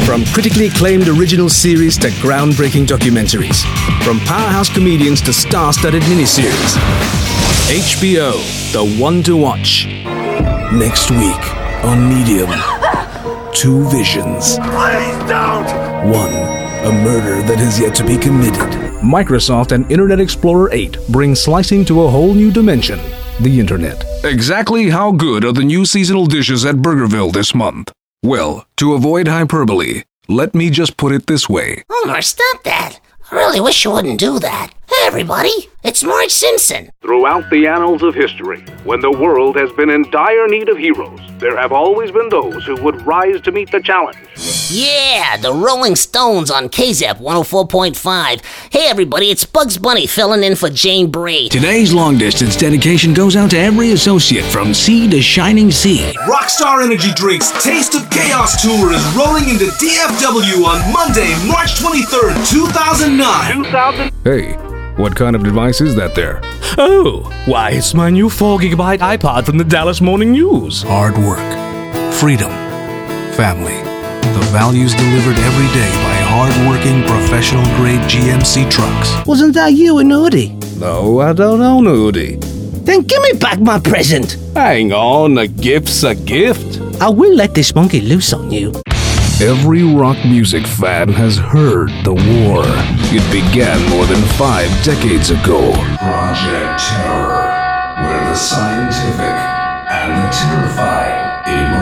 From critically acclaimed original series to groundbreaking documentaries. From powerhouse comedians to star-studded miniseries. HBO, the one to watch. Next week on Medium. Two visions. Please don't! One, a murder that has yet to be committed. Microsoft and Internet Explorer 8 bring slicing to a whole new dimension. The Internet. Exactly how good are the new seasonal dishes at Burgerville this month? Well, to avoid hyperbole, let me just put it this way. Homer, stop that. I really wish you wouldn't do that. Hey, everybody, it's Marge Simpson. Throughout the annals of history, when the world has been in dire need of heroes, there have always been those who would rise to meet the challenge. Yeah, the Rolling Stones on KZEP 104.5. Hey, everybody, it's Bugs Bunny filling in for Jane Braid. Today's long-distance dedication goes out to every associate from sea to shining sea. Rockstar Energy Drink's Taste of Chaos Tour is rolling into DFW on Monday, March 23rd, 2009. Hey, what kind of device is that there? Oh, why, it's my new 4GB iPod from the Dallas Morning News. Hard work, freedom, family. The values delivered every day by hard-working, professional-grade GMC trucks. Wasn't that you, Nudie? No, I don't own a hoodie. Then give me back my present. Hang on, a gift's a gift. I will let this monkey loose on you. Every rock music fan has heard the war. It began more than 5 decades ago. Project Terror, where the scientific and the terrified emerge.